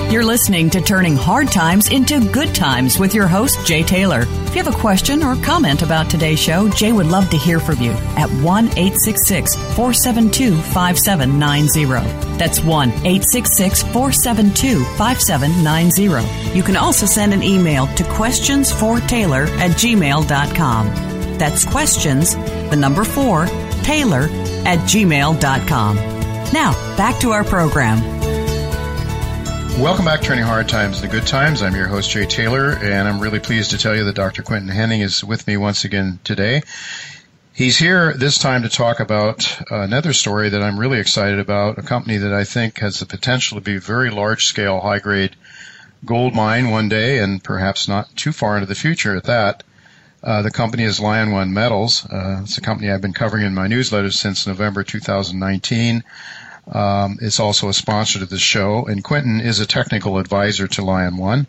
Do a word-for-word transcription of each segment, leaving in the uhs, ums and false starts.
You're listening to Turning Hard Times into Good Times with your host, Jay Taylor. If you have a question or comment about today's show, Jay would love to hear from you at one eight six six, four seven two, five seven nine zero. That's one eight six six, four seven two, five seven nine zero. You can also send an email to questions for taylor at gmail dot com. That's questions, the number four, Taylor at gmail dot com. Now, back to our program. Welcome back to Turning Hard Times into Good Times. I'm your host, Jay Taylor, and I'm really pleased to tell you that Doctor Quentin Henning is with me once again today. He's here this time to talk about another story that I'm really excited about, a company that I think has the potential to be a very large-scale, high-grade gold mine one day, and perhaps not too far into the future at that. Uh, the company is Lion One Metals. Uh, it's a company I've been covering in my newsletters since November two thousand nineteen. Um, it's also a sponsor to the show, and Quentin is a technical advisor to Lion One.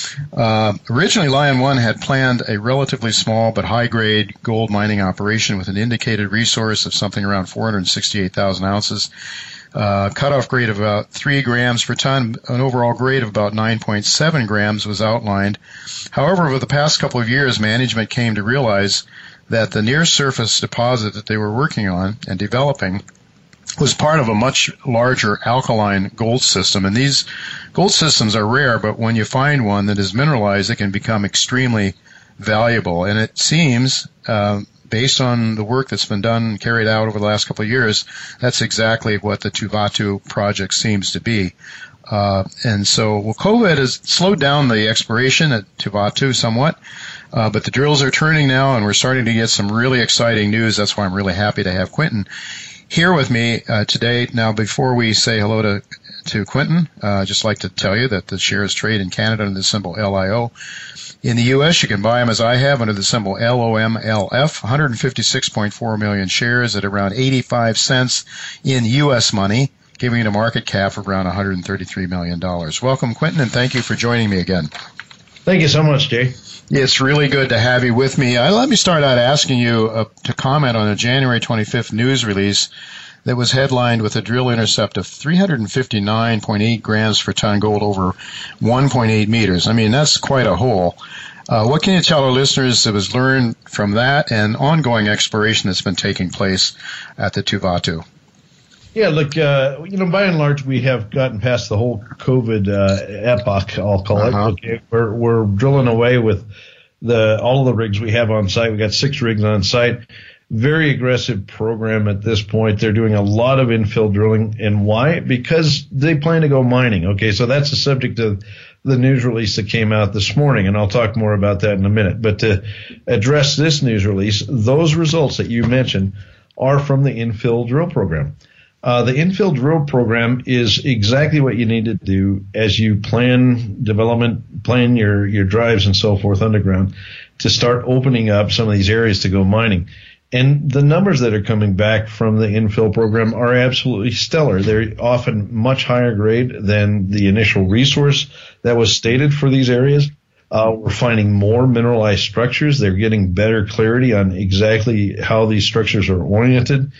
Uh, originally, Lion One had planned a relatively small but high-grade gold mining operation with an indicated resource of something around four hundred sixty-eight thousand ounces, uh, cutoff grade of about three grams per ton, an overall grade of about nine point seven grams was outlined. However, over the past couple of years, management came to realize that the near-surface deposit that they were working on and developing was part of a much larger alkaline gold system. And these gold systems are rare, but when you find one that is mineralized, it can become extremely valuable. And it seems, uh, based on the work that's been done and carried out over the last couple of years, that's exactly what the Tuvatu project seems to be. Uh, and so, well, COVID has slowed down the exploration at Tuvatu somewhat, uh, but the drills are turning now, and we're starting to get some really exciting news. That's why I'm really happy to have Quentin here with me uh, today. Now, before we say hello to to Quentin, uh, I'd just like to tell you that the shares trade in Canada under the symbol L I O. In the U S, you can buy them as I have under the symbol L O M L F, one hundred fifty-six point four million shares at around eighty-five cents in U S money, giving it a market cap of around one hundred thirty-three million dollars. Welcome, Quentin, and thank you for joining me again. Thank you so much, Jay. It's really good to have you with me. Uh, let me start out asking you uh, to comment on a January twenty-fifth news release that was headlined with a drill intercept of three hundred fifty-nine point eight grams per ton gold over one point eight meters. I mean, that's quite a hole. Uh, what can you tell our listeners that was learned from that and ongoing exploration that's been taking place at the Tuvatu? Yeah, look, uh, you know, by and large, we have gotten past the whole COVID uh, epoch, I'll call uh-huh. it. Okay, we're we're drilling away with the all of the rigs we have on site. We got six rigs on site. Very aggressive program at this point. They're doing a lot of infill drilling, and why? Because they plan to go mining. Okay, so that's the subject of the news release that came out this morning, and I'll talk more about that in a minute. But to address this news release, those results that you mentioned are from the infill drill program. Uh, the infill drill program is exactly what you need to do as you plan development, plan your, your drives and so forth underground to start opening up some of these areas to go mining. And the numbers that are coming back from the infill program are absolutely stellar. They're often much higher grade than the initial resource that was stated for these areas. Uh, we're finding more mineralized structures. They're getting better clarity on exactly how these structures are oriented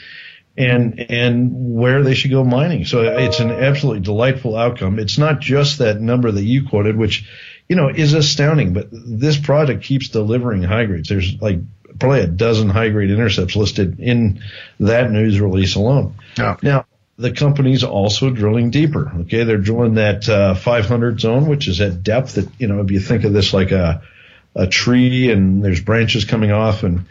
and and where they should go mining. So it's an absolutely delightful outcome. It's not just that number that you quoted, which, you know, is astounding, but this project keeps delivering high grades. There's like probably a dozen high-grade intercepts listed in that news release alone. Oh. Now, the company's also drilling deeper. Okay, they're drilling that uh, five hundred zone, which is at depth. That, you know, if you think of this like a a tree, and there's branches coming off, and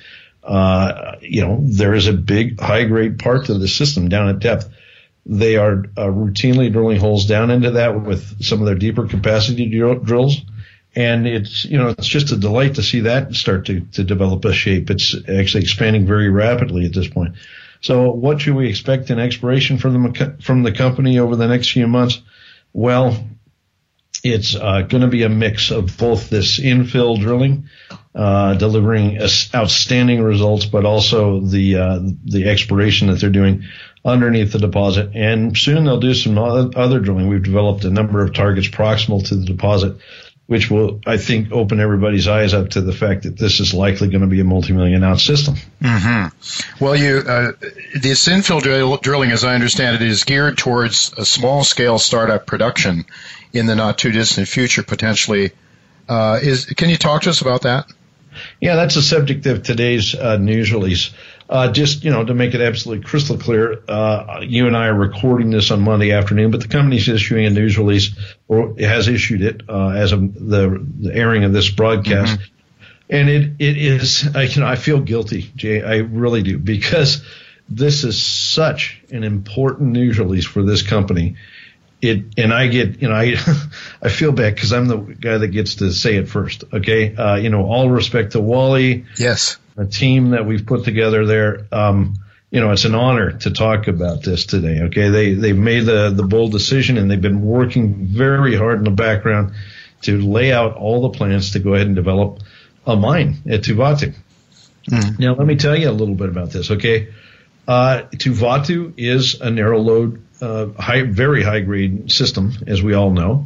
uh, you know, there is a big high-grade part to the system down at depth. They are uh, routinely drilling holes down into that with some of their deeper capacity drill- drills. And it's, you know, it's just a delight to see that start to, to develop a shape. It's actually expanding very rapidly at this point. So what should we expect in exploration from the, from the company over the next few months? Well, it's uh, going to be a mix of both this infill drilling, uh, delivering outstanding results, but also the, uh, the exploration that they're doing underneath the deposit. And soon they'll do some other drilling. We've developed a number of targets proximal to the deposit which will, I think, open everybody's eyes up to the fact that this is likely going to be a multi-million ounce system. Mm-hmm. Well, you uh, this infill drill, drilling, as I understand it, is geared towards a small-scale startup production in the not-too-distant future, potentially. Uh, is can you talk to us about that? Yeah, that's the subject of today's uh, news release. Uh, just, you know, to make it absolutely crystal clear, uh, you and I are recording this on Monday afternoon, but the company's issuing a news release, or has issued it uh, as of the, the airing of this broadcast. Mm-hmm. And it, it is, I, you know, I feel guilty, Jay, I really do, because this is such an important news release for this company. It, and I get, you know, I, I feel bad because I'm the guy that gets to say it first. Okay. Uh, you know, all respect to Wally. Yes. A team that we've put together there. Um, you know, it's an honor to talk about this today. Okay. They, they've made the, the bold decision, and they've been working very hard in the background to lay out all the plans to go ahead and develop a mine at Tuvatu. Mm. Now, let me tell you a little bit about this. Okay. Uh, Tuvatu is a narrow load, uh, high, very high grade system, as we all know.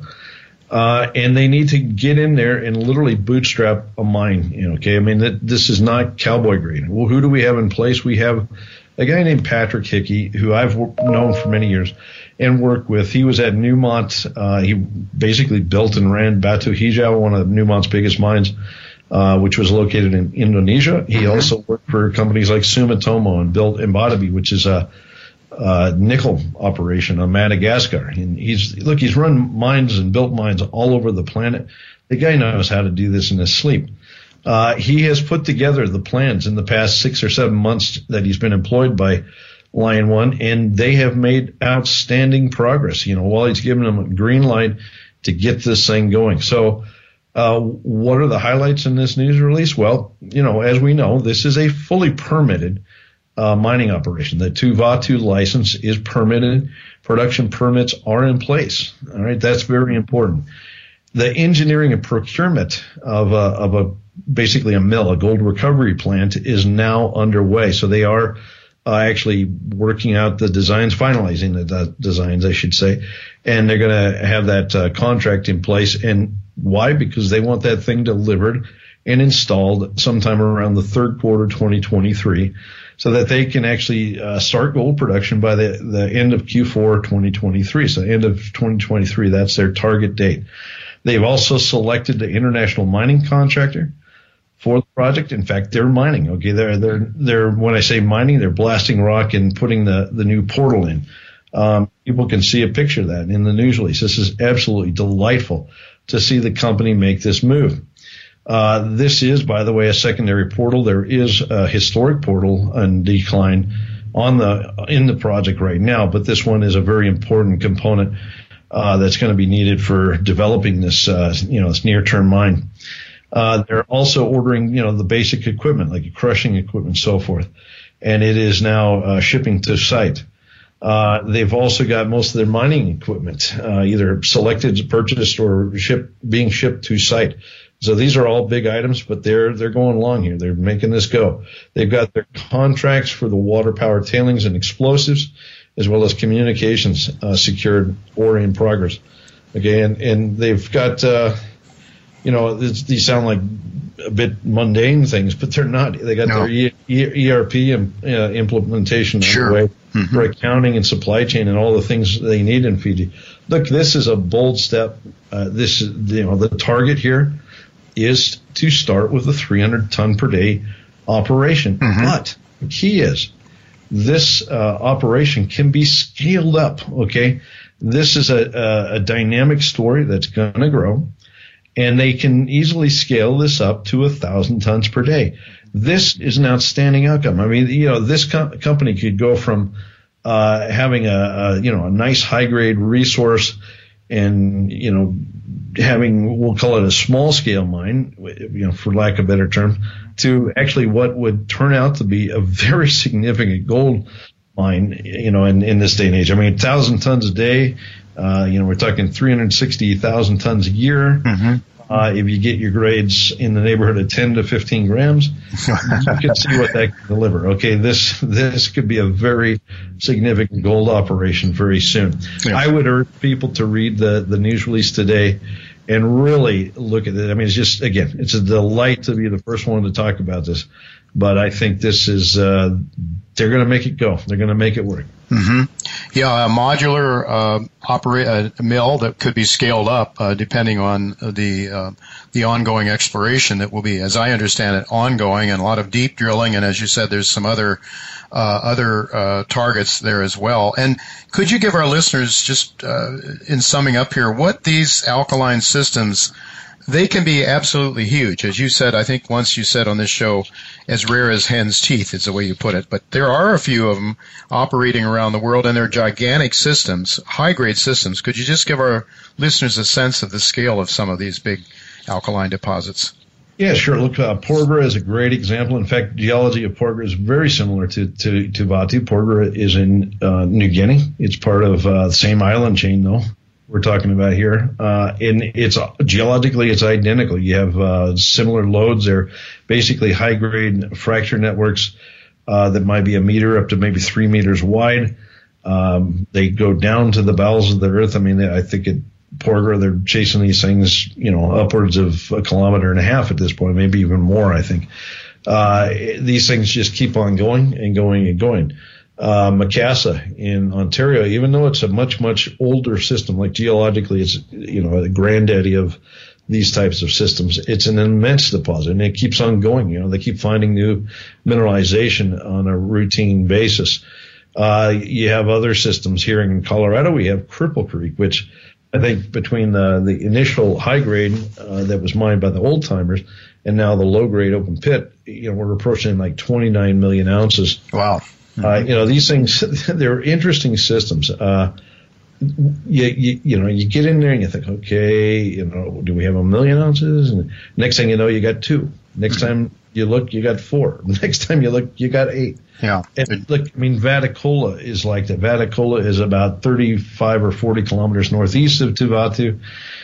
Uh, and they need to get in there and literally bootstrap a mine. You know, okay. I mean, that, this is not cowboy grade. Well, who do we have in place? We have a guy named Patrick Hickey, who I've known for many years and worked with. He was at Newmont. Uh, he basically built and ran Batu Hijau, one of Newmont's biggest mines, uh, which was located in Indonesia. He mm-hmm. also worked for companies like Sumitomo and built Embatabi, which is a Uh, nickel operation on Madagascar. And he's, look, he's run mines and built mines all over the planet. The guy knows how to do this in his sleep. Uh, he has put together the plans in the past six or seven months that he's been employed by Lion One, and they have made outstanding progress. You know, while he's given them a green light to get this thing going. So, uh, what are the highlights in this news release? Well, you know, as we know, this is a fully permitted Uh, mining operation. The Tuvatu license is permitted. Production permits are in place. All right. That's very important. The engineering and procurement of a, of a, basically a mill, a gold recovery plant, is now underway. So they are uh, actually working out the designs, finalizing the de- designs, I should say. And they're going to have that uh, contract in place. And why? Because they want that thing delivered and installed sometime around the third quarter twenty twenty-three, so that they can actually uh, start gold production by the, the end of Q four twenty twenty-three. So end of twenty twenty-three, that's their target date. They've also selected the international mining contractor for the project. In fact, they're mining. Okay, they're they're they're when I say mining, they're blasting rock and putting the the new portal in. Um, people can see a picture of that in the news release. This is absolutely delightful to see the company make this move. Uh, this is, by the way, a secondary portal. There is a historic portal and decline on the, in the project right now, but this one is a very important component, uh, that's going to be needed for developing this, uh, you know, this near-term mine. Uh, they're also ordering, you know, the basic equipment, like crushing equipment, so forth. And it is now, uh, shipping to site. Uh, they've also got most of their mining equipment, uh, either selected, purchased, or shipped, being shipped to site. So these are all big items, but they're they're going along here. They're making this go. They've got their contracts for the water power tailings and explosives, as well as communications uh, secured or in progress. Okay, and, and they've got, uh, you know, these sound like a bit mundane things, but they're not. They got no. their e- e- ERP and, uh, implementation sure. underway mm-hmm. for accounting and supply chain and all the things they need in Fiji. Look, this is a bold step. Uh, this is, you know, the target here is to start with a three hundred ton per day operation. Mm-hmm. But the key is this uh, operation can be scaled up, okay? This is a, a, a dynamic story that's going to grow, and they can easily scale this up to one thousand tons per day. This is an outstanding outcome. I mean, you know, this com- company could go from uh, having a, a, you know, a nice high-grade resource and, you know, having, we'll call it a small scale mine, you know, for lack of a better term, to actually what would turn out to be a very significant gold mine, you know, in, in this day and age. I mean, a thousand tons a day, uh, you know, we're talking three hundred sixty thousand tons a year. Mm-hmm. Uh, if you get your grades in the neighborhood of ten to fifteen grams, you can see what that can deliver. Okay, this this could be a very significant gold operation very soon. Yeah. I would urge people to read the, the news release today and really look at it. I mean, it's just, again, it's a delight to be the first one to talk about this. But I think this is, uh, they're going to make it go. They're going to make it work. Mm-hmm. Yeah, a modular uh, operate a mill that could be scaled up uh, depending on the uh, the ongoing exploration that will be, as I understand it, ongoing, and a lot of deep drilling. And as you said, there's some other uh, other uh, targets there as well. And could you give our listeners, just uh, in summing up here, what these alkaline systems? They can be absolutely huge. As you said, I think once you said on this show, as rare as hen's teeth is the way you put it. But there are a few of them operating around the world, and they're gigantic systems, high-grade systems. Could you just give our listeners a sense of the scale of some of these big alkaline deposits? Yeah, sure. Look, uh, Porgera is a great example. In fact, geology of Porgera is very similar to, to, to Vatu. Porgera is in uh, New Guinea. It's part of uh, the same island chain, though. We're talking about here, uh, and it's geologically it's identical. You have uh, similar loads. They're basically high-grade fracture networks uh, that might be a meter up to maybe three meters wide. Um, they go down to the bowels of the earth. I mean, I think at Porgera they're chasing these things, you know, upwards of a kilometer and a half at this point, maybe even more. I think uh, these things just keep on going and going and going. Uh, Macassa in Ontario, even though it's a much, much older system, like geologically it's, you know, a granddaddy of these types of systems, it's an immense deposit, and it keeps on going. You know, they keep finding new mineralization on a routine basis. Uh, you have other systems here in Colorado. We have Cripple Creek, which I think between the, the initial high grade uh, that was mined by the old timers and now the low grade open pit, you know, we're approaching like twenty-nine million ounces. Wow. Mm-hmm. Uh, you know, these things, they're interesting systems. Uh, you, you, you know, you get in there and you think, okay, you know, do we have a million ounces? And next thing you know, you got two. Next mm-hmm. time you look, you got four. Next time you look, you got eight. Yeah. And look, I mean, Vatukoula is like that. Vatukoula is about thirty-five or forty kilometers northeast of Tuvatu.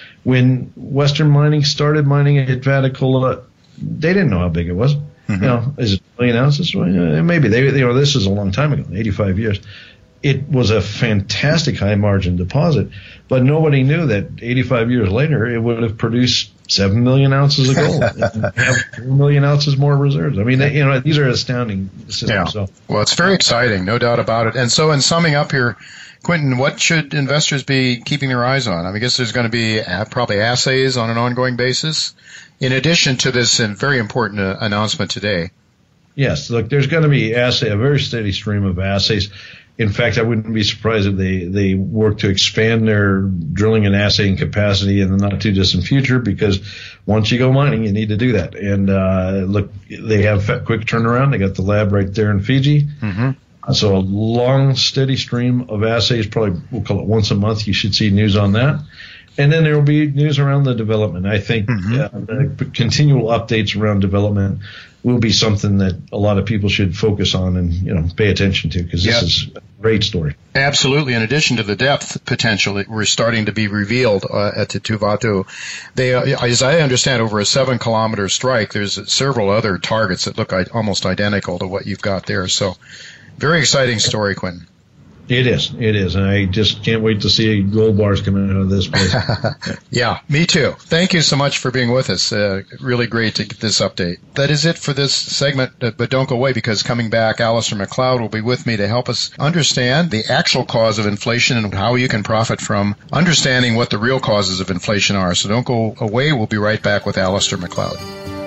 When Western Mining started mining at Vatukoula, they didn't know how big it was. Mm-hmm. You know, is it a million ounces? Well, yeah, maybe. They, you know, this is a long time ago, eighty-five years. It was a fantastic high margin deposit, but nobody knew that eighty-five years later it would have produced seven million ounces of gold and have four million ounces more reserves. I mean, they, you know, these are astounding systems. Yeah. So. Well, it's very exciting, no doubt about it. And so in summing up here, Quentin, what should investors be keeping their eyes on? I mean, I guess there's going to be uh, probably assays on an ongoing basis, in addition to this uh, very important uh, announcement today. Yes, look, there's going to be assay, a very steady stream of assays. In fact, I wouldn't be surprised if they, they work to expand their drilling and assaying capacity in the not too distant future, because once you go mining, you need to do that. And uh, look, they have quick turnaround. They got the lab right there in Fiji. Mm-hmm. So a long, steady stream of assays, probably we'll call it once a month. You should see news on that. And then there will be news around the development. I think mm-hmm. uh, the continual updates around development will be something that a lot of people should focus on and, you know, pay attention to, because this yep. is a great story. Absolutely. In addition to the depth potential that we're starting to be revealed uh, at the Tuvatu, they, uh, as I understand, over a seven kilometer strike, there's several other targets that look almost identical to what you've got there. So very exciting story, Quentin. It is. It is. And I just can't wait to see gold bars coming out of this place. Yeah, me too. Thank you so much for being with us. Uh, really great to get this update. That is it for this segment, but don't go away, because coming back, Alistair Macleod will be with me to help us understand the actual cause of inflation and how you can profit from understanding what the real causes of inflation are. So don't go away. We'll be right back with Alistair Macleod.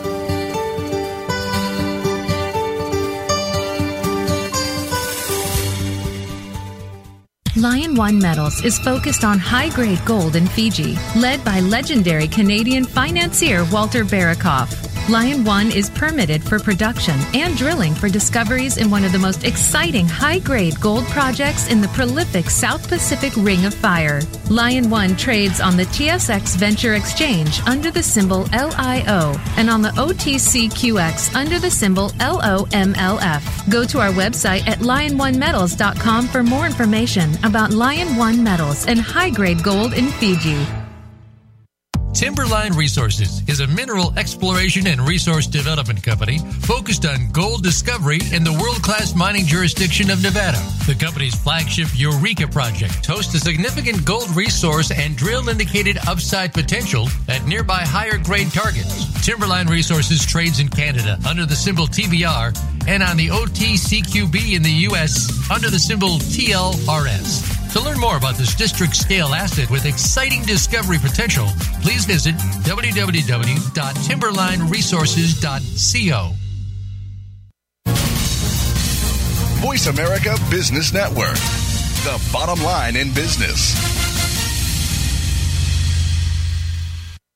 Lion One Metals is focused on high-grade gold in Fiji, led by legendary Canadian financier Walter Barakoff. Lion One is permitted for production and drilling for discoveries in one of the most exciting high-grade gold projects in the prolific South Pacific Ring of Fire. Lion One trades on the T S X Venture Exchange under the symbol L I O and on the O T C Q X under the symbol L O M L F. Go to our website at lion one metals dot com for more information about Lion One Metals and high-grade gold in Fiji. Timberline Resources is a mineral exploration and resource development company focused on gold discovery in the world-class mining jurisdiction of Nevada. The company's flagship Eureka project hosts a significant gold resource and drill-indicated upside potential at nearby higher-grade targets. Timberline Resources trades in Canada under the symbol T B R and on the O T C Q B in the U S under the symbol T L R S. To learn more about this district-scale asset with exciting discovery potential, please visit w w w dot timberline resources dot co. Voice America Business Network, the bottom line in business.